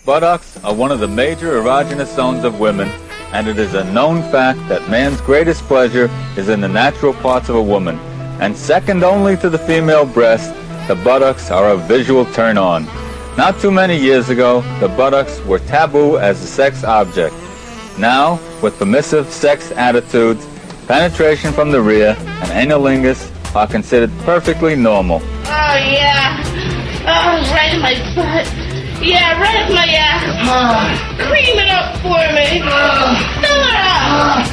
Buttocks are one of the major erogenous zones of women, and it is a known fact that man's greatest pleasure is in the natural parts of a woman. And second only to the female breast, the buttocks are a visual turn-on. Not too many years ago, the buttocks were taboo as a sex object. Now, with permissive sex attitudes, penetration from the rear and analingus are considered perfectly normal. Oh, yeah. Oh, right in my butt. Yeah, right in my cream it up for me. Fill it up.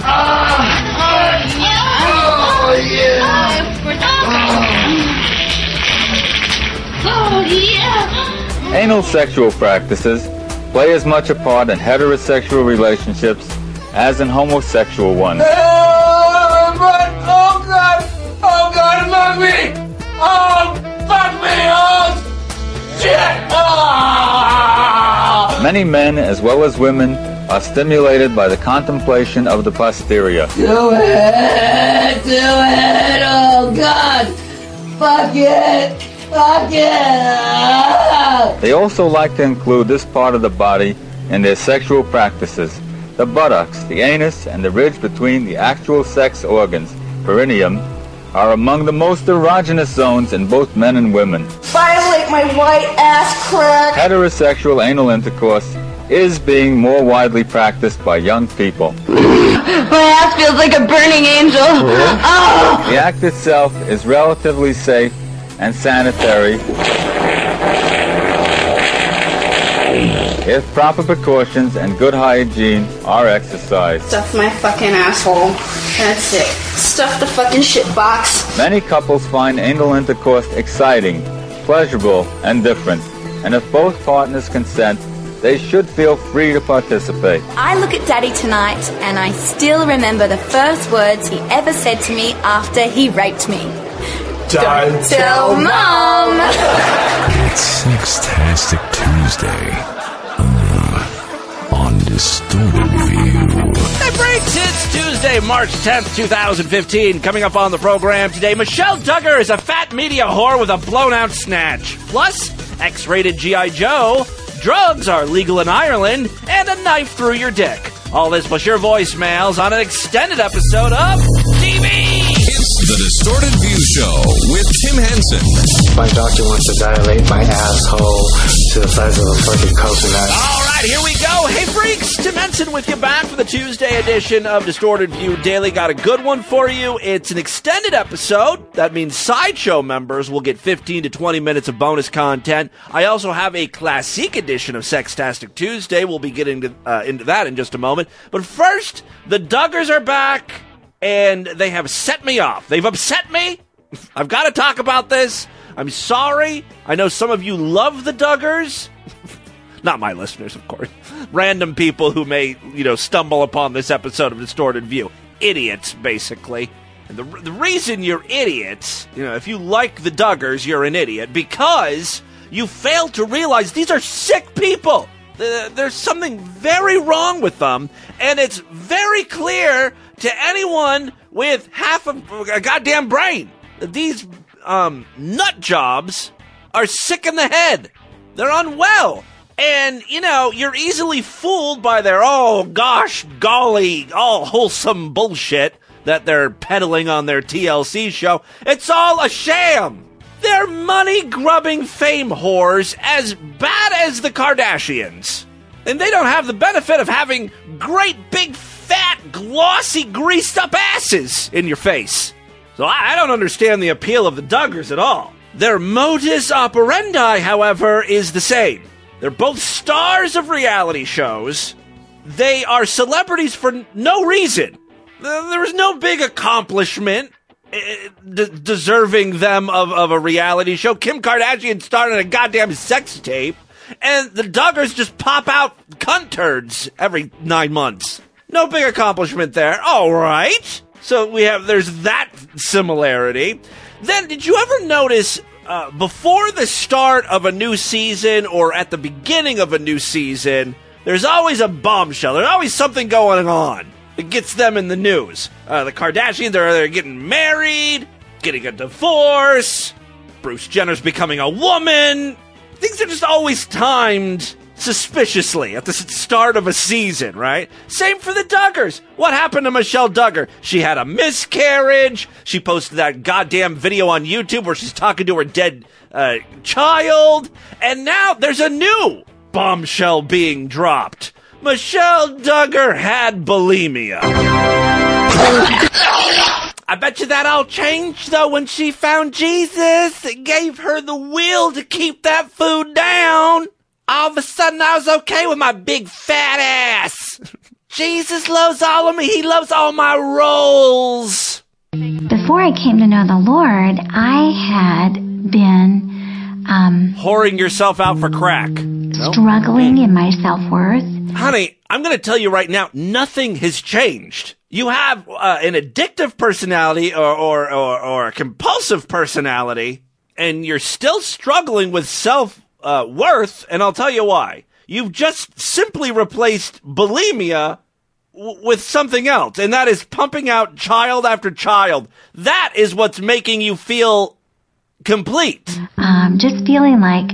Oh, yeah. Anal sexual practices play as much a part in heterosexual relationships as in homosexual ones. Oh, God, fuck me! Oh, fuck me! Oh, shit! Oh! Many men, as well as women, are stimulated by the contemplation of the posterior. Do it! Oh, God! Fuck it! Fuck it! They also like to include this part of the body in their sexual practices. The buttocks, the anus, and the ridge between the actual sex organs, perineum, are among the most erogenous zones in both men and women. Violate my white ass crack! Heterosexual anal intercourse is being more widely practiced by young people. My ass feels like a burning angel. Oh! The act itself is relatively safe and sanitary if proper precautions and good hygiene are exercised. Stuff my fucking asshole. That's it. Stuff the fucking shit box. Many couples find anal intercourse exciting, pleasurable, and different, and if both partners consent, they should feel free to participate. I look at Daddy tonight and I still remember the first words he ever said to me after he raped me. Don't tell Mom! It's Sextastic Tuesday on Distorted View. Hey, Freaks, it's Tuesday, March 10th, 2015. Coming up on the program today, Michelle Duggar is a fat media whore with a blown-out snatch. Plus, X-rated G.I. Joe, drugs are legal in Ireland, and a knife through your dick. All this plus your voicemails on an extended episode of TV. It's the Distorted View Show with Tim Henson. My doctor wants to dilate my asshole to the size of a fucking coconut. All right, here we go. Hey, Freaks, Tim Henson with you back for the Tuesday edition of Distorted View Daily. Got a good one for you. It's an extended episode. That means Sideshow members will get 15 to 20 minutes of bonus content. I also have a classic edition of Sextastic Tuesday. We'll be getting into that in just a moment. But first, the Duggars are back, and they have set me off. They've upset me. I've got to talk about this. I'm sorry. I know some of you love the Duggars. Not my listeners, of course. Random people who may, stumble upon this episode of Distorted View. Idiots, basically. And the reason you're idiots, if you like the Duggars, you're an idiot, because you fail to realize these are sick people. There's something very wrong with them, and it's very clear to anyone with half of a goddamn brain. These nut jobs are sick in the head. They're unwell. And, you're easily fooled by their, oh, gosh, golly, all wholesome bullshit that they're peddling on their TLC show. It's all a sham. They're money-grubbing fame whores as bad as the Kardashians. And they don't have the benefit of having great, big, fat, glossy, greased-up asses in your face. So I don't understand the appeal of the Duggars at all. Their modus operandi, however, is the same. They're both stars of reality shows. They are celebrities for no reason. There is no big accomplishment deserving them of a reality show. Kim Kardashian started a goddamn sex tape, and the Duggars just pop out cunt turds every 9 months. No big accomplishment there. All right. So there's that similarity. Then, did you ever notice before the start of a new season or at the beginning of a new season, there's always a bombshell. There's always something going on that gets them in the news. The Kardashians are getting married, getting a divorce, Bruce Jenner's becoming a woman. Things are just always timed suspiciously at the start of a season, right? Same for the Duggars. What happened to Michelle Duggar? She had a miscarriage. She posted that goddamn video on YouTube where she's talking to her dead child. And now there's a new bombshell being dropped. Michelle Duggar had bulimia. I bet you that all changed, though, when she found Jesus. It gave her the will to keep that food down. All of a sudden, I was okay with my big fat ass. Jesus loves all of me. He loves all my rolls. Before I came to know the Lord, I had been whoring yourself out for crack. Struggling in my self-worth. Honey, I'm going to tell you right now, nothing has changed. You have an addictive personality or a compulsive personality, and you're still struggling with self-worth, and I'll tell you why. You've just simply replaced bulimia with something else, and that is pumping out child after child. That is what's making you feel complete. Just feeling like,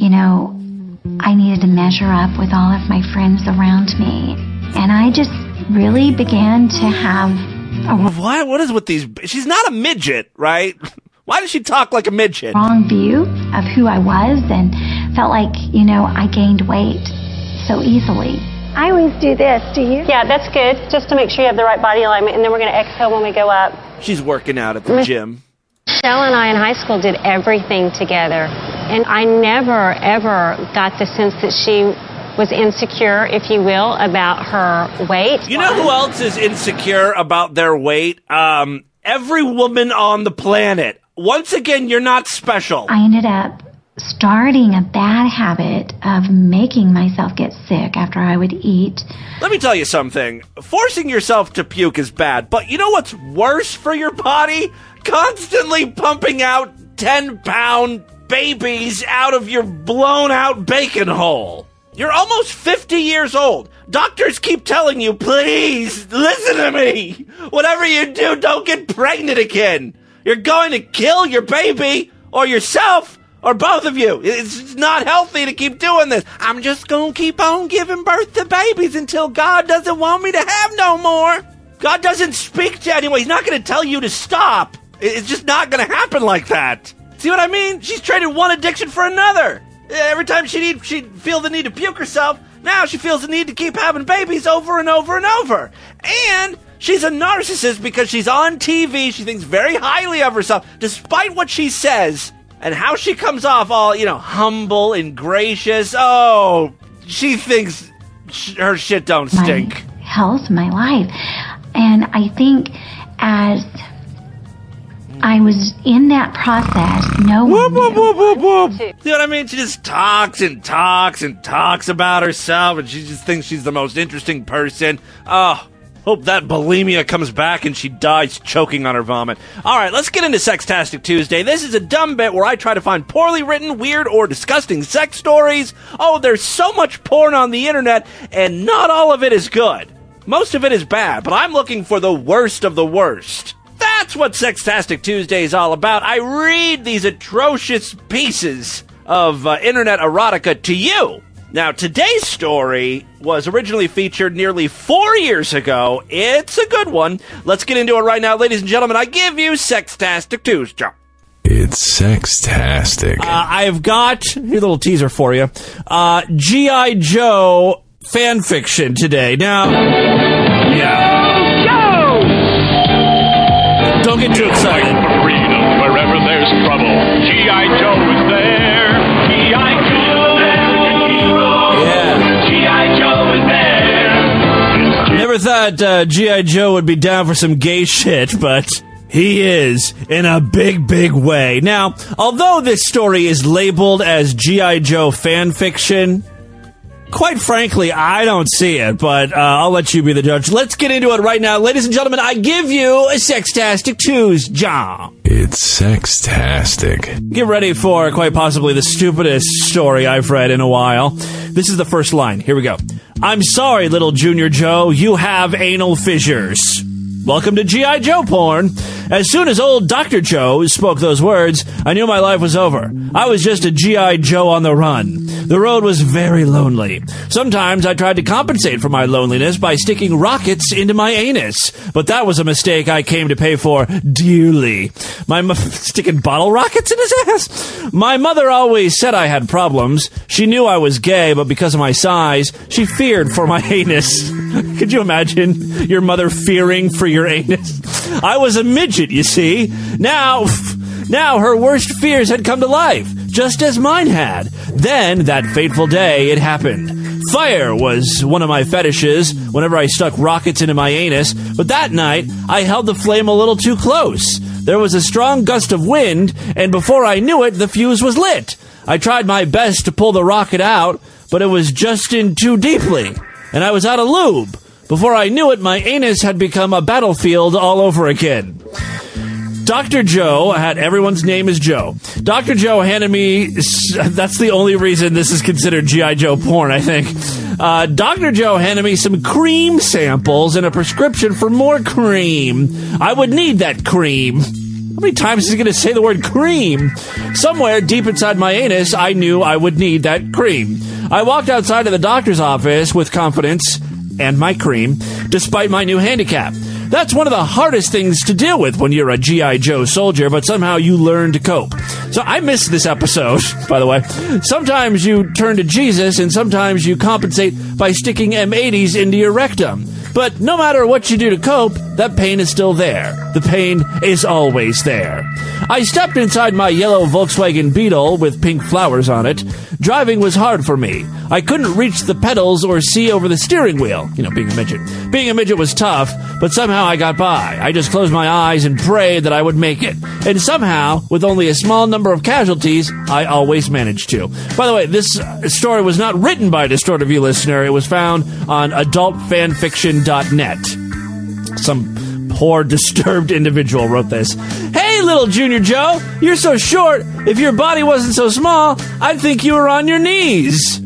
I needed to measure up with all of my friends around me. And I just really began to have What is with these? She's not a midget, right? Why does she talk like a midget? Wrong view of who I was and felt like, I gained weight so easily. I always do this, do you? Yeah, that's good, just to make sure you have the right body alignment, and then we're going to exhale when we go up. She's working out at the gym. Michelle and I in high school did everything together, and I never, ever got the sense that she was insecure, if you will, about her weight. You know who else is insecure about their weight? Every woman on the planet. Once again, you're not special. I ended up starting a bad habit of making myself get sick after I would eat. Let me tell you something. Forcing yourself to puke is bad, but you know what's worse for your body? Constantly pumping out 10-pound babies out of your blown-out bacon hole. You're almost 50 years old. Doctors keep telling you, please, listen to me. Whatever you do, don't get pregnant again. You're going to kill your baby or yourself or both of you. It's not healthy to keep doing this. I'm just going to keep on giving birth to babies until God doesn't want me to have no more. God doesn't speak to anyone. He's not going to tell you to stop. It's just not going to happen like that. See what I mean? She's traded one addiction for another. Every time she'd feel the need to puke herself, now she feels the need to keep having babies over and over and over. And she's a narcissist because she's on TV. She thinks very highly of herself, despite what she says and how she comes off all, humble and gracious. Oh, she thinks her shit don't stink. My health, my life. And I think as I was in that process, no one knew. See what I mean? She just talks and talks and talks about herself, and she just thinks she's the most interesting person. Oh, hope that bulimia comes back and she dies choking on her vomit. All right, let's get into Sextastic Tuesday. This is a dumb bit where I try to find poorly written, weird, or disgusting sex stories. Oh, there's so much porn on the internet, and not all of it is good. Most of it is bad, but I'm looking for the worst of the worst. That's what Sextastic Tuesday is all about. I read these atrocious pieces of internet erotica to you. Now, today's story was originally featured nearly 4 years ago. It's a good one. Let's get into it right now, ladies and gentlemen. I give you Sextastic Tuesday. It's Sextastic. I've got, here's a little teaser for you, G.I. Joe fan fiction today. Now, yeah. Don't get too excited. For freedom, wherever there's trouble, G.I. Joe is there. G.I. Joe, yeah. G.I. Joe is there. Never thought G.I. Joe would be down for some gay shit, but he is in a big, big way. Now, although this story is labeled as G.I. Joe fan fiction, quite frankly, I don't see it, but I'll let you be the judge. Let's get into it right now. Ladies and gentlemen, I give you a Sextastic Tuesday. It's Sextastic. Get ready for quite possibly the stupidest story I've read in a while. This is the first line. Here we go. I'm sorry, little Junior Joe, you have anal fissures. Welcome to G.I. Joe porn. As soon as old Dr. Joe spoke those words, I knew my life was over. I was just a G.I. Joe on the run. The road was very lonely. Sometimes I tried to compensate for my loneliness by sticking rockets into my anus, but that was a mistake I came to pay for dearly. Sticking bottle rockets in his ass? My mother always said I had problems. She knew I was gay, but because of my size, she feared for my anus. Could you imagine your mother fearing for your anus? I was a midget, you see. Now her worst fears had come to life, just as mine had. Then, that fateful day, it happened. Fire was one of my fetishes whenever I stuck rockets into my anus, but that night, I held the flame a little too close. There was a strong gust of wind, and before I knew it, the fuse was lit. I tried my best to pull the rocket out, but it was just in too deeply, and I was out of lube. Before I knew it, my anus had become a battlefield all over again. Dr. Joe everyone's name is Joe. Dr. Joe handed me, that's the only reason this is considered G.I. Joe porn, I think. Dr. Joe handed me some cream samples and a prescription for more cream. I would need that cream. How many times is he going to say the word cream? Somewhere deep inside my anus, I knew I would need that cream. I walked outside of the doctor's office with confidence and my cream, despite my new handicap. That's one of the hardest things to deal with when you're a G.I. Joe soldier, but somehow you learn to cope. So I missed this episode, by the way. Sometimes you turn to Jesus, and sometimes you compensate by sticking M80s into your rectum. But no matter what you do to cope, that pain is still there. The pain is always there. I stepped inside my yellow Volkswagen Beetle with pink flowers on it. Driving was hard for me. I couldn't reach the pedals or see over the steering wheel. You know, being a midget. Being a midget was tough, but somehow I got by. I just closed my eyes and prayed that I would make it. And somehow, with only a small number of casualties, I always managed to. By the way, this story was not written by a Distorted View listener. It was found on adultfanfiction.net. Some poor, disturbed individual wrote this. Hey, little Junior Joe, you're so short. If your body wasn't so small, I'd think you were on your knees.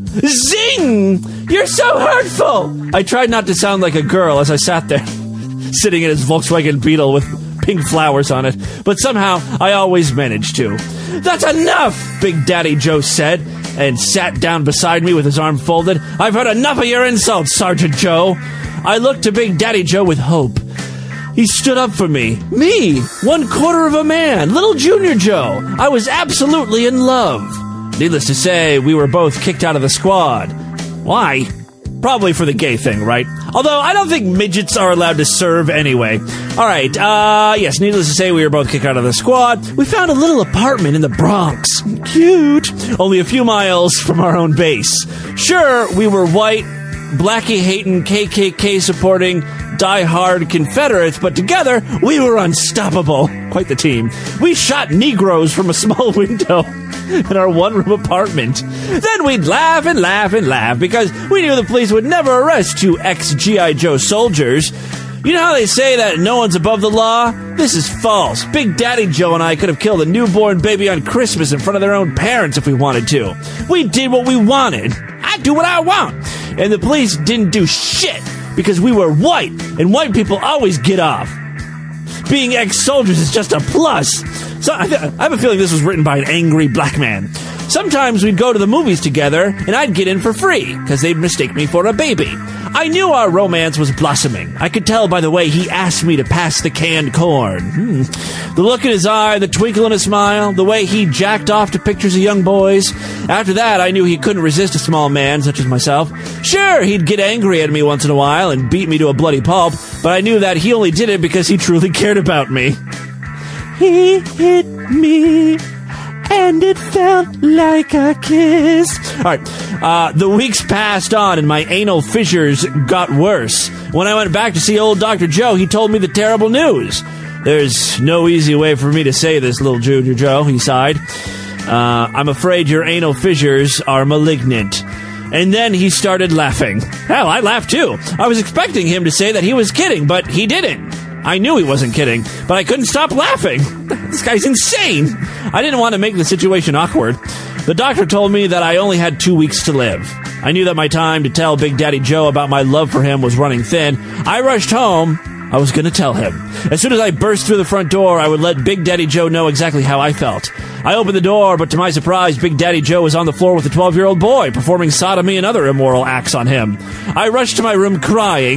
Zing! You're so hurtful! I tried not to sound like a girl as I sat there, sitting in his Volkswagen Beetle with pink flowers on it, but somehow I always managed to. That's enough, Big Daddy Joe said, and sat down beside me with his arm folded. I've heard enough of your insults, Sergeant Joe. I looked to Big Daddy Joe with hope. He stood up for me. Me, 1/4 of a man, little Junior Joe. I was absolutely in love. Needless to say, we were both kicked out of the squad. Why? Probably for the gay thing, right? Although, I don't think midgets are allowed to serve anyway. Alright, yes, needless to say, we were both kicked out of the squad. We found a little apartment in the Bronx. Cute. Only a few miles from our own base. Sure, we were white, Blackie-hating, KKK-supporting, die-hard Confederates, but together, we were unstoppable. Quite the team. We shot Negroes from a small window in our one-room apartment. Then we'd laugh and laugh and laugh because we knew the police would never arrest 2 ex-G.I. Joe soldiers. You know how they say that no one's above the law? This is false. Big Daddy Joe and I could have killed a newborn baby on Christmas in front of their own parents if we wanted to. We did what we wanted. I do what I want. And the police didn't do shit because we were white, and white people always get off. Being ex-soldiers is just a plus. So I have a feeling this was written by an angry black man. Sometimes we'd go to the movies together, and I'd get in for free, because they'd mistake me for a baby. I knew our romance was blossoming. I could tell by the way he asked me to pass the canned corn. The look in his eye, the twinkle in his smile, the way he jacked off to pictures of young boys. After that, I knew he couldn't resist a small man such as myself. Sure, he'd get angry at me once in a while and beat me to a bloody pulp, but I knew that he only did it because he truly cared about me. He hit me, and it felt like a kiss. All right, the weeks passed on, and my anal fissures got worse. When I went back to see old Dr. Joe, he told me the terrible news. There's no easy way for me to say this, little Junior Joe, he sighed. I'm afraid your anal fissures are malignant. And then he started laughing. Hell, I laughed too. I was expecting him to say that he was kidding, but he didn't. I knew he wasn't kidding, but I couldn't stop laughing. This guy's insane. I didn't want to make the situation awkward. The doctor told me that I only had 2 weeks to live. I knew that my time to tell Big Daddy Joe about my love for him was running thin. I rushed home, I was going to tell him. As soon as I burst through the front door, I would let Big Daddy Joe know exactly how I felt. I opened the door, but to my surprise, Big Daddy Joe was on the floor with a 12-year-old boy, performing sodomy and other immoral acts on him. I rushed to my room crying.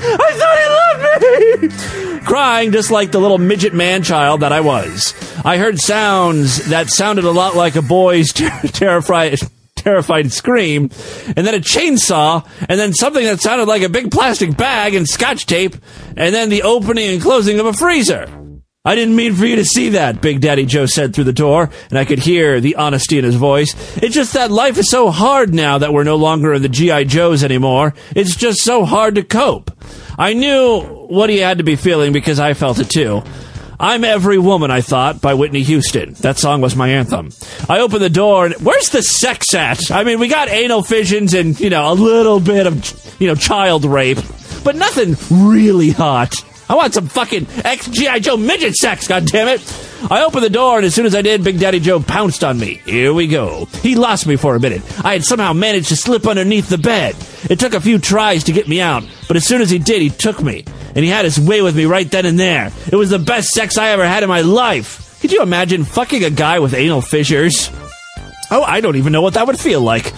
I thought he loved me! Crying just like the little midget man-child that I was. I heard sounds that sounded a lot like a boy's terrified scream, and then a chainsaw, and then something that sounded like a big plastic bag and scotch tape, and then the opening and closing of a freezer. I didn't mean for you to see that, Big Daddy Joe said through the door, and I could hear the honesty in his voice. It's just that life is so hard now that we're no longer in the G.I. Joes anymore. It's just so hard to cope. I knew what he had to be feeling because I felt it too. I'm Every Woman, I thought, by Whitney Houston. That song was my anthem. I opened the door, and where's the sex at? I mean, we got anal fissions and, a little bit of, child rape, but nothing really hot. I want some fucking ex-G.I. Joe midget sex, goddammit. I opened the door, and as soon as I did, Big Daddy Joe pounced on me. Here we go. He lost me for a minute. I had somehow managed to slip underneath the bed. It took a few tries to get me out, but as soon as he did, he took me. And he had his way with me right then and there. It was the best sex I ever had in my life. Could you imagine fucking a guy with anal fissures? Oh, I don't even know what that would feel like.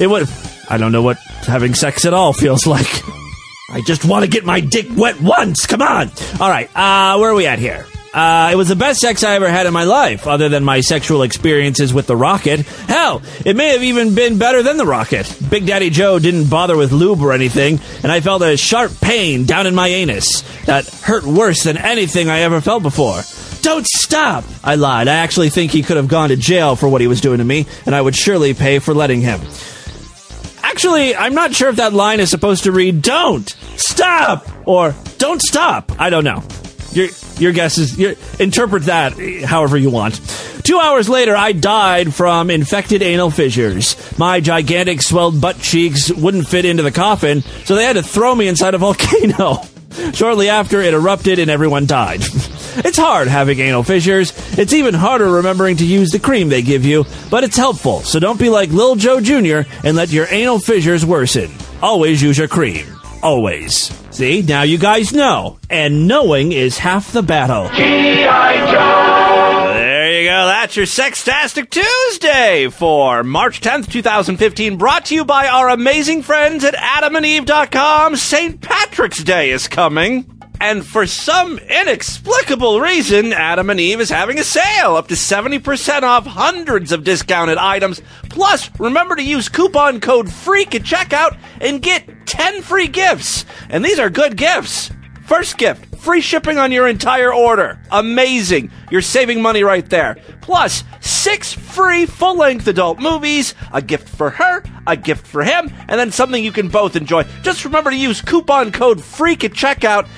I don't know what having sex at all feels like. I just want to get my dick wet once. Come on. All right, where are we at here? It was the best sex I ever had in my life, other than my sexual experiences with the Rocket. Hell, it may have even been better than the Rocket. Big Daddy Joe didn't bother with lube or anything, and I felt a sharp pain down in my anus that hurt worse than anything I ever felt before. Don't stop! I lied. I actually think he could have gone to jail for what he was doing to me, and I would surely pay for letting him. Actually, I'm not sure if that line is supposed to read, don't stop, or don't stop. I don't know. Your guess is, interpret that however you want. 2 hours later, I died from infected anal fissures. My gigantic swelled butt cheeks wouldn't fit into the coffin, so they had to throw me inside a volcano. Shortly after, it erupted and everyone died. It's hard having anal fissures. It's even harder remembering to use the cream they give you, but it's helpful, so don't be like Lil Joe Jr. and let your anal fissures worsen. Always use your cream. Always. See, now you guys know. And knowing is half the battle. G.I. Joe! There you go. That's your Sextastic Tuesday for March 10th, 2015. Brought to you by our amazing friends at AdamandEve.com. St. Patrick's Day is coming. And for some inexplicable reason, Adam and Eve is having a sale up to 70% off hundreds of discounted items. Plus, remember to use coupon code FREAK at checkout and get 10 free gifts. And these are good gifts. First gift, free shipping on your entire order. Amazing. You're saving money right there. Plus, 6 free full-length adult movies, a gift for her, a gift for him, and then something you can both enjoy. Just remember to use coupon code FREAK at checkout.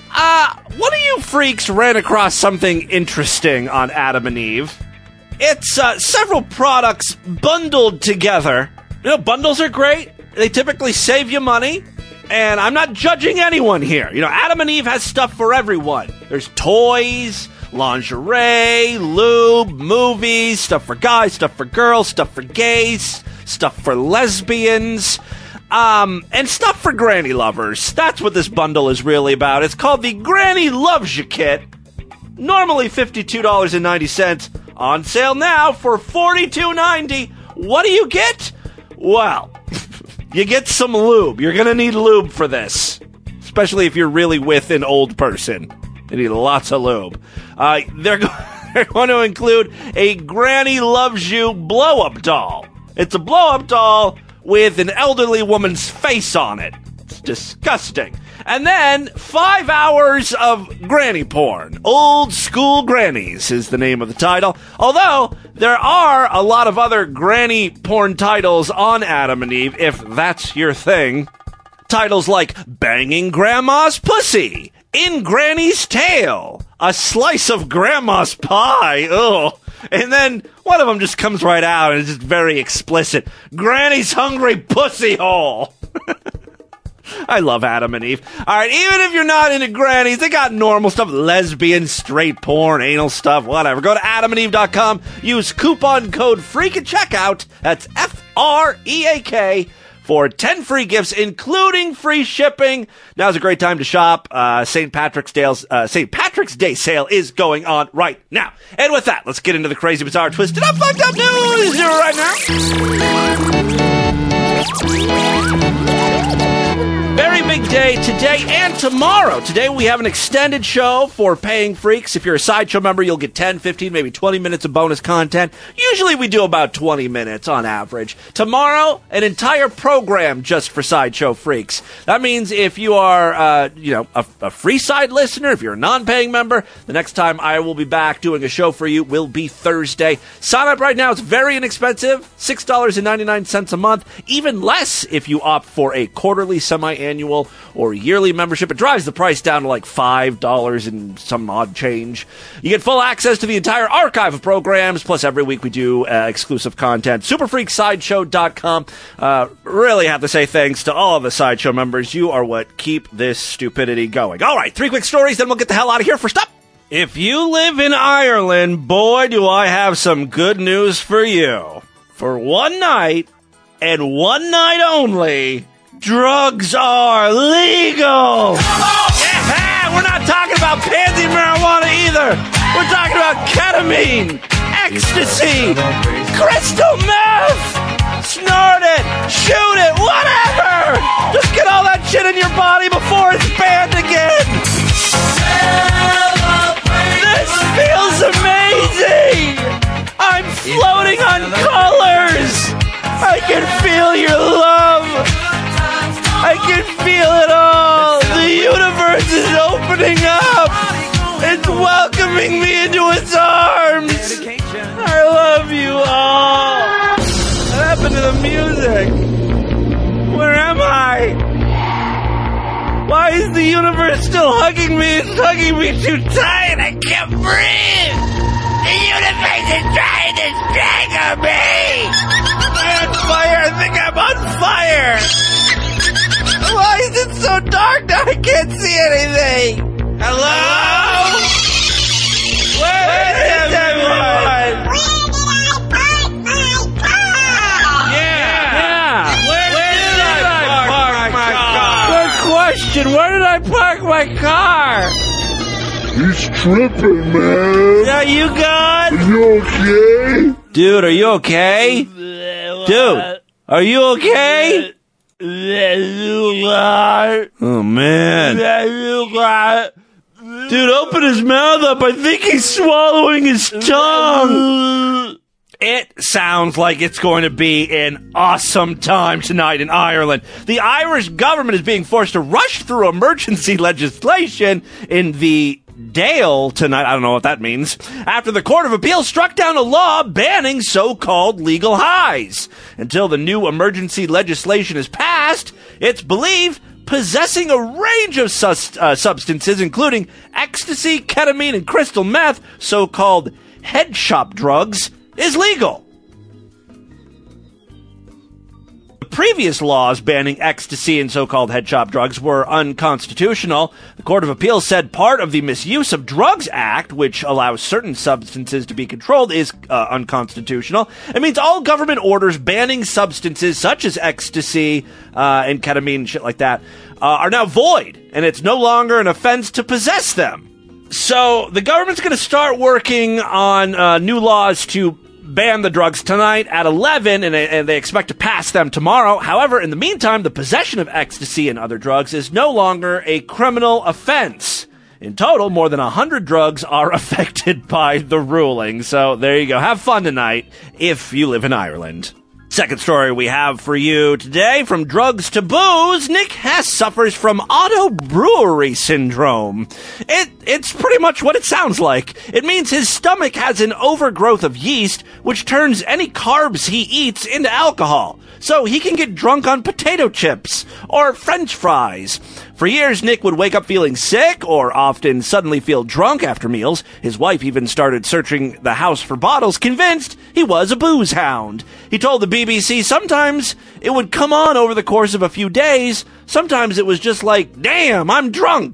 One of you freaks ran across something interesting on Adam and Eve. It's several products bundled together. Bundles are great. They typically save you money. And I'm not judging anyone here. Adam and Eve has stuff for everyone. There's toys, lingerie, lube, movies, stuff for guys, stuff for girls, stuff for gays, stuff for lesbians. And stuff for granny lovers. That's what this bundle is really about. It's called the Granny Loves You Kit. Normally $52.90. On sale now for $42.90. What do you get? Well, you get some lube. You're going to need lube for this. Especially if you're really with an old person. You need lots of lube. They're going to include a Granny Loves You blow-up doll. It's a blow-up doll with an elderly woman's face on it. It's disgusting. And then 5 hours of granny porn. Old School Grannies is the name of the title. Although, there are a lot of other granny porn titles on Adam and Eve, if that's your thing. Titles like Banging Grandma's Pussy, In Granny's Tail, A Slice of Grandma's Pie, ugh. And then one of them just comes right out and it's just very explicit. Granny's Hungry Pussy Hole. I love Adam and Eve. All right, even if you're not into grannies, they got normal stuff. Lesbian, straight porn, anal stuff, whatever. Go to AdamandEve.com. Use coupon code FREAK at checkout. That's F-R-E-A-K for 10 free gifts, including free shipping. Now's a great time to shop. St. Patrick's Day sale is going on right now. And with that, let's get into the crazy, bizarre, twisted up, fucked up news right now. Very big day today and tomorrow. Today we have an extended show for paying freaks. If you're a Sideshow member, you'll get 10, 15, maybe 20 minutes of bonus content. Usually we do about 20 minutes on average. Tomorrow, an entire program just for Sideshow freaks. That means if you are, a free side listener, if you're a non-paying member, the next time I will be back doing a show for you will be Thursday. Sign up right now. It's very inexpensive. $6.99 a month. Even less if you opt for a quarterly, semi-annual, or yearly membership. It drives the price down to like $5 and some odd change. You get full access to the entire archive of programs, plus every week we do exclusive content. Superfreaksideshow.com. Really have to say thanks to all of the Sideshow members. You are what keep this stupidity going. All right, 3 quick stories, then we'll get the hell out of here. First up, if you live in Ireland, boy, do I have some good news for you. For one night, and one night only, drugs are legal! Yeah, we're not talking about pansy marijuana either! We're talking about ketamine, ecstasy, crystal meth! Snort it, shoot it, whatever! Just get all that shit in your body before it's banned again! This feels amazing! I'm floating on colors! I can feel your love! I can feel it all! The universe is opening up! It's welcoming me into its arms! I love you all! What happened to the music? Where am I? Why is the universe still hugging me? It's hugging me too tight! I can't breathe! The universe is trying to strangle me! I'm on fire! I think I'm on fire! Why is it so dark now? I can't see anything! Hello? Where is everyone? Yeah! Where did I park my car? Good question! Where did I park my car? He's tripping, man. Yeah, you good? Are you okay? Dude, are you okay? Dude, are you okay? Oh, man. Dude, open his mouth up. I think he's swallowing his tongue. It sounds like it's going to be an awesome time tonight in Ireland. The Irish government is being forced to rush through emergency legislation in the Dáil tonight. I don't know what that means. After the Court of Appeal struck down a law banning so-called legal highs. Until the new emergency legislation is passed, it's believed possessing a range of substances, including ecstasy, ketamine, and crystal meth, so-called head shop drugs, is legal. Previous laws banning ecstasy and so-called head shop drugs were unconstitutional. The Court of Appeal said part of the Misuse of Drugs Act, which allows certain substances to be controlled, is unconstitutional. It means all government orders banning substances such as ecstasy and ketamine and shit like that are now void, and it's no longer an offense to possess them. So the government's going to start working on new laws to ban the drugs tonight at 11, and they expect to pass them tomorrow. However, in the meantime, the possession of ecstasy and other drugs is no longer a criminal offense. In total, more than 100 drugs are affected by the ruling. So there you go. Have fun tonight if you live in Ireland. Second story we have for you today, from drugs to booze, Nick Hess suffers from auto-brewery syndrome. It's pretty much what it sounds like. It means his stomach has an overgrowth of yeast, which turns any carbs he eats into alcohol. So he can get drunk on potato chips or French fries. For years, Nick would wake up feeling sick or often suddenly feel drunk after meals. His wife even started searching the house for bottles, convinced he was a booze hound. He told the BBC sometimes it would come on over the course of a few days. Sometimes it was just like, damn, I'm drunk.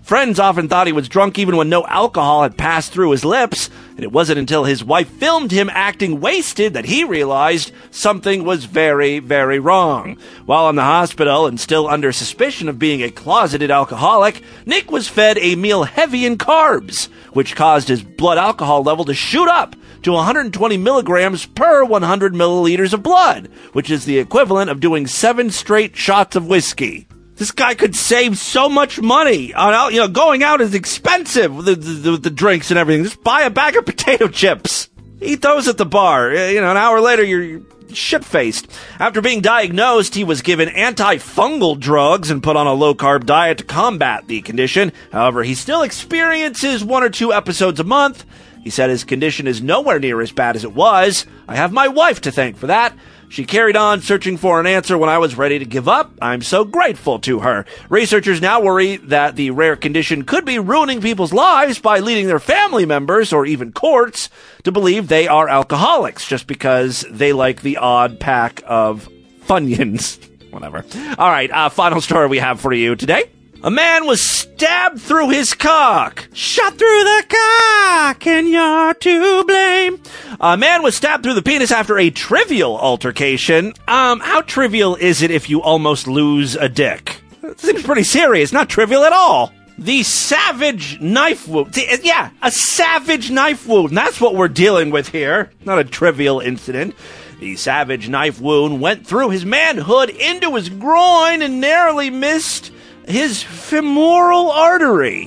Friends often thought he was drunk even when no alcohol had passed through his lips, and it wasn't until his wife filmed him acting wasted that he realized something was very, very wrong. While in the hospital and still under suspicion of being a closeted alcoholic, Nick was fed a meal heavy in carbs, which caused his blood alcohol level to shoot up to 120 milligrams per 100 milliliters of blood, which is the equivalent of doing 7 straight shots of whiskey. This guy could save so much money on, going out is expensive with the drinks and everything. Just buy a bag of potato chips. Eat those at the bar. An hour later, you're shit-faced. After being diagnosed, he was given antifungal drugs and put on a low-carb diet to combat the condition. However, he still experiences 1 or 2 episodes a month. He said his condition is nowhere near as bad as it was. I have my wife to thank for that. She carried on searching for an answer when I was ready to give up. I'm so grateful to her. Researchers now worry that the rare condition could be ruining people's lives by leading their family members or even courts to believe they are alcoholics just because they like the odd pack of Funyuns. Whatever. All right, final story we have for you today. A man was stabbed through his cock. Shot through the cock, and you're to blame. A man was stabbed through the penis after a trivial altercation. How trivial is it if you almost lose a dick? It seems pretty serious, not trivial at all. The savage knife wound. Yeah, a savage knife wound. That's what we're dealing with here. Not a trivial incident. The savage knife wound went through his manhood into his groin and narrowly missed his femoral artery.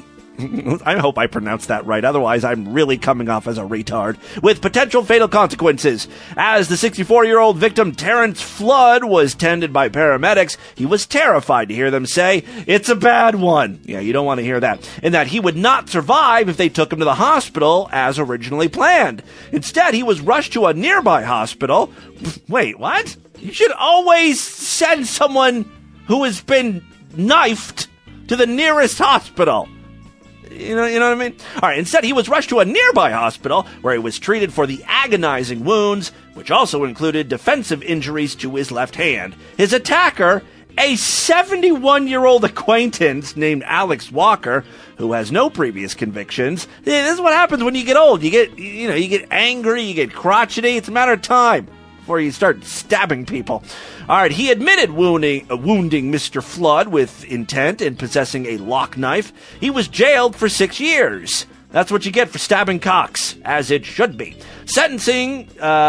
I hope I pronounced that right, otherwise I'm really coming off as a retard, with potential fatal consequences. As the 64-year-old victim, Terrence Flood, was tended by paramedics, he was terrified to hear them say, "It's a bad one." Yeah, you don't want to hear that. And that he would not survive if they took him to the hospital as originally planned. Instead, he was rushed to a nearby hospital. Wait, what? You should always send someone who has been knifed to the nearest hospital. You know what I mean? All right, instead he was rushed to a nearby hospital where he was treated for the agonizing wounds, which also included defensive injuries to his left hand. His attacker, a 71-year-old acquaintance named Alex Walker, who has no previous convictions. This is what happens when you get old. You get angry, you get crotchety. It's a matter of time before you start stabbing people. All right, he admitted wounding Mr. Flood with intent and possessing a lock knife. He was jailed for 6 years. That's what you get for stabbing cocks, as it should be. Sentencing,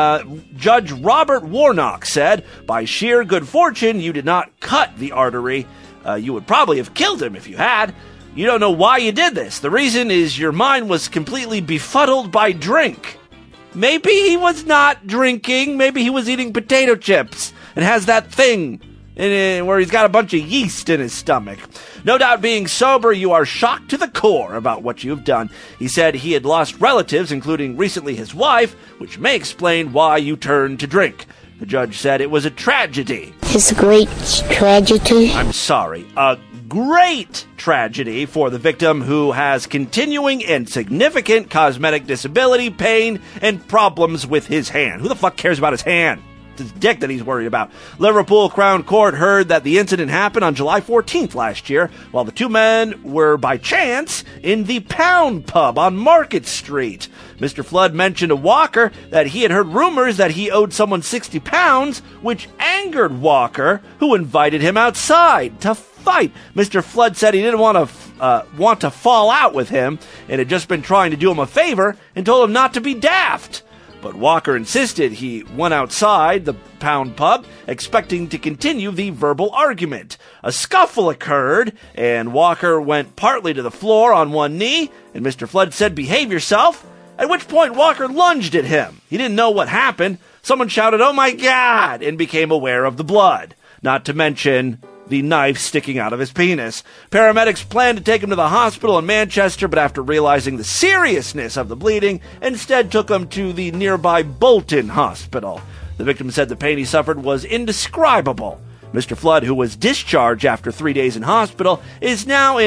Judge Robert Warnock said, "By sheer good fortune, you did not cut the artery. You would probably have killed him if you had. You don't know why you did this. The reason is your mind was completely befuddled by drink." Maybe he was not drinking. Maybe he was eating potato chips and has that thing where he's got a bunch of yeast in his stomach. No doubt being sober, you are shocked to the core about what you've done. He said he had lost relatives, including recently his wife, which may explain why you turned to drink. The judge said it was a tragedy. It's a great tragedy. I'm sorry. A great tragedy for the victim, who has continuing and significant cosmetic disability, pain, and problems with his hand. Who the fuck cares about his hand? It's his dick that he's worried about. Liverpool Crown Court heard that the incident happened on July 14th last year, while the two men were by chance in the Pound Pub on Market Street. Mr. Flood mentioned to Walker that he had heard rumors that he owed someone 60 pounds, which angered Walker, who invited him outside to fight. Mr. Flood said he didn't want to fall out with him and had just been trying to do him a favor and told him not to be daft. But Walker insisted. He went outside the Pound Pub, expecting to continue the verbal argument. A scuffle occurred, and Walker went partly to the floor on one knee, and Mr. Flood said, "Behave yourself," at which point Walker lunged at him. He didn't know what happened. Someone shouted, "Oh my God," and became aware of the blood, not to mention the knife sticking out of his penis. Paramedics planned to take him to the hospital in Manchester, but after realizing the seriousness of the bleeding, instead took him to the nearby Bolton Hospital. The victim said the pain he suffered was indescribable. Mr. Flood, who was discharged after 3 days in hospital, is now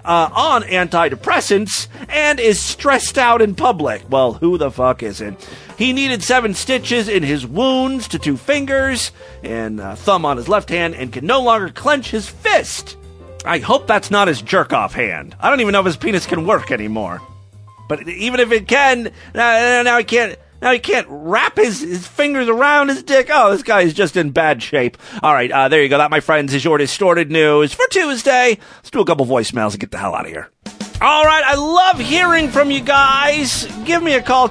on antidepressants and is stressed out in public. Well, who the fuck isn't? He needed 7 stitches in his wounds to 2 fingers and thumb on his left hand and can no longer clench his fist. I hope that's not his jerk-off hand. I don't even know if his penis can work anymore. But even if it can, now he can't. Now he can't wrap his fingers around his dick. Oh, this guy is just in bad shape. All right, there you go. That, my friends, is your Distorted News for Tuesday. Let's do a couple voicemails and get the hell out of here. All right, I love hearing from you guys. Give me a call,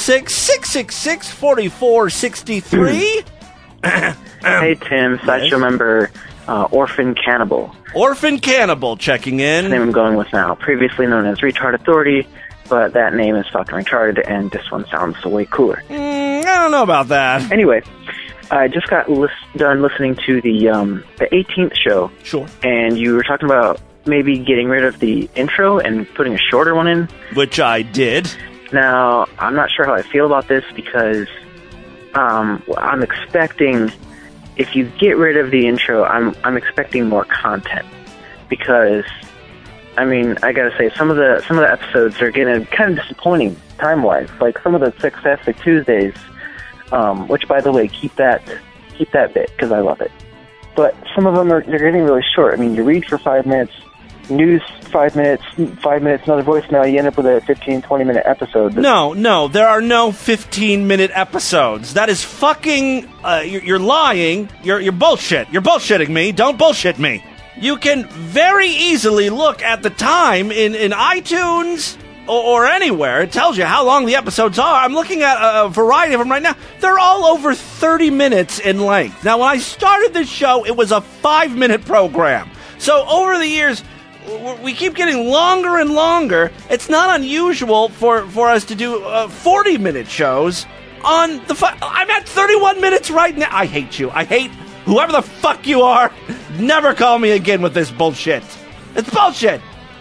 206-666-4463. Hey, Tim, Sideshow member Orphan Cannibal. Orphan Cannibal checking in. That's the name I'm going with now. Previously known as Retard Authority, but that name is fucking retarded, and this one sounds way cooler. I don't know about that. Anyway, I just got done listening to the 18th show. Sure. And you were talking about maybe getting rid of the intro and putting a shorter one in. Which I did. Now, I'm not sure how I feel about this because I'm expecting, if you get rid of the intro, I'm expecting more content. Because, I mean, I gotta say, some of the episodes are getting kind of disappointing time-wise. Like some of the Successive Tuesdays, which, by the way, keep that bit because I love it. But some of them they're getting really short. I mean, you read for 5 minutes, news 5 minutes, 5 minutes, another voicemail. You end up with a 15, 20-minute episode. No, there are no 15-minute episodes. That is fucking. You're lying. You're bullshit. You're bullshitting me. Don't bullshit me. You can very easily look at the time in iTunes or anywhere. It tells you how long the episodes are. I'm looking at a variety of them right now. They're all over 30 minutes in length. Now, when I started this show, it was a 5-minute program. So over the years, we keep getting longer and longer. It's not unusual for us to do 40-minute shows on the... I'm at 31 minutes right now. I hate you. I hate whoever the fuck you are. Never call me again with this bullshit. It's bullshit.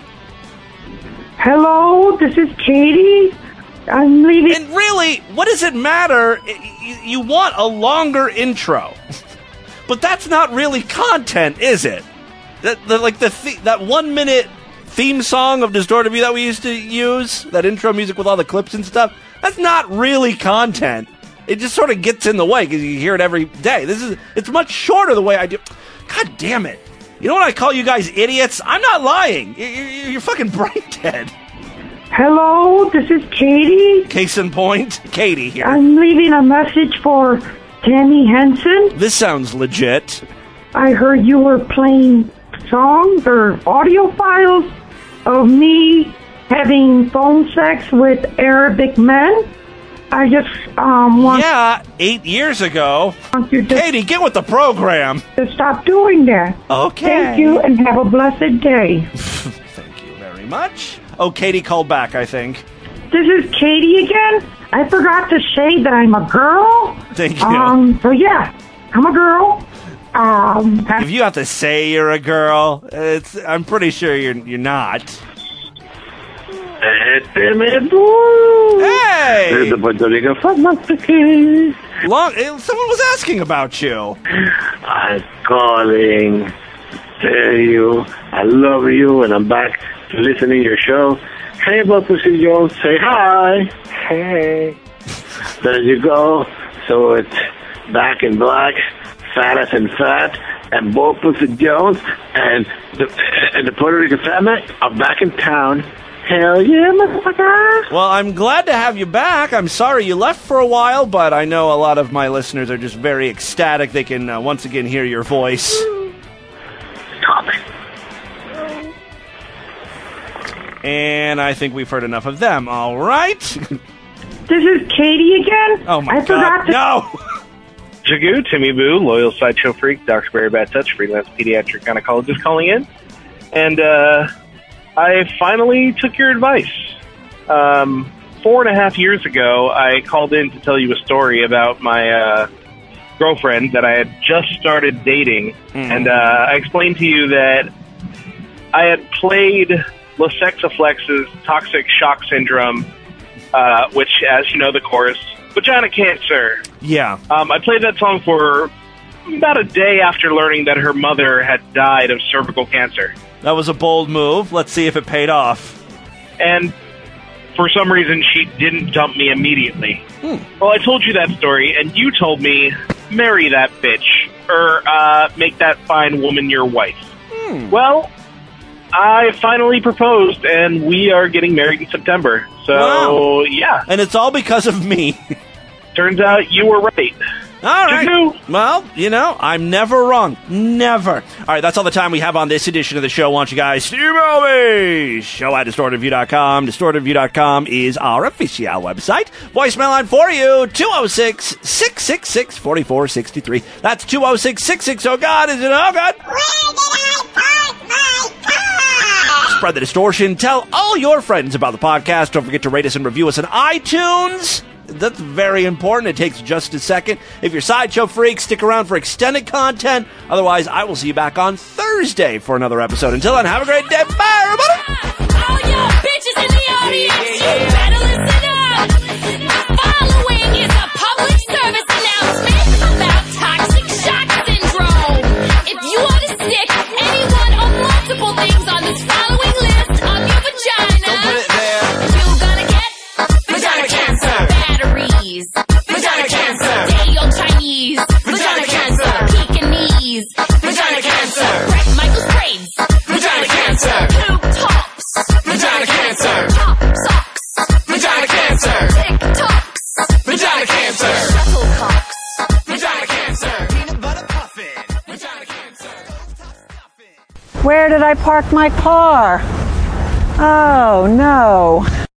Hello, this is Katie. I'm leaving. And really, what does it matter? You want a longer intro. But that's not really content, is it? That 1 minute theme song of Distorted View that we used to use, that intro music with all the clips and stuff, that's not really content. It just sort of gets in the way because you hear it every day. It's much shorter the way I do. God damn it. You know what I call you guys idiots? I'm not lying. You're fucking brain dead. Hello, this is Katie. Case in point, Katie here. I'm leaving a message for Tammy Henson. This sounds legit. I heard you were playing songs or audio files of me having phone sex with Arabic men. I just want... Yeah, 8 years ago. Katie, get with the program. To stop doing that. Okay. Thank you, and have a blessed day. Thank you very much. Oh, Katie called back, I think. This is Katie again. I forgot to say that I'm a girl. Thank you. So yeah, I'm a girl. If you have to say you're a girl, I'm pretty sure you're not. Hey! Someone was asking about you. I'm calling to tell you I love you and I'm back to listening to your show. Hey, Bob Pussy Jones, say hi. Hey. There you go. So it's Back in Black, Fattest and Fat, and Bo Pussy Jones and the Puerto Rican Fat Man are back in town. Hell yeah, motherfucker! Well, I'm glad to have you back. I'm sorry you left for a while, but I know a lot of my listeners are just very ecstatic they can once again hear your voice. Stop it. And I think we've heard enough of them, all right? This is Katie again? Oh my God, no! Jagoo, Timmy Boo, loyal sideshow freak, Dr. Barry Bad Touch, freelance pediatric gynecologist calling in. And, I finally took your advice. 4.5 years ago, I called in to tell you a story about my girlfriend that I had just started dating. And I explained to you that I had played Losexaflex's Toxic Shock Syndrome, which, as you know, the chorus, Vagina Cancer. Yeah. I played that song for about a day after learning that her mother had died of cervical cancer. That was a bold move. Let's see if it paid off. And for some reason, she didn't dump me immediately. Well, I told you that story, and you told me, marry that bitch, or make that fine woman your wife. Well, I finally proposed, and we are getting married in September. So, Wow. yeah. And it's all because of me. Turns out you were right. All right. Well, I'm never wrong. Never. All right, that's all the time we have on this edition of the show. Why don't you guys email me? Show@distortedview.com. Distortedview.com is our official website. Voicemail line for you, 206-666-4463. That's 206-66. Oh, God, is it? Oh, God. Spread the distortion. Tell all your friends about the podcast. Don't forget to rate us and review us on iTunes. That's very important. It takes just a second. If you're Sideshow freaks, stick around for extended content. Otherwise, I will see you back on Thursday for another episode. Until then, have a great day. Bye, everybody. All your bitches in the audience, you better listen up. The following is a public service announcement about toxic shock syndrome. If you are to stick any one or multiple things on this following list of your vagina, don't put it there. You're gonna get vagina cancer. Batteries. Vagina cancer. Day-old Chinese. Vagina cancer. Pekingese. Vagina cancer. Bret Michaels braids. Vagina cancer. Tube tops. Vagina cancer. Top socks. Vagina cancer. TikToks. Vagina cancer. Shuttlecocks. Vagina cancer. Peanut butter puffin. Vagina cancer. Where did I park my car? Oh, no.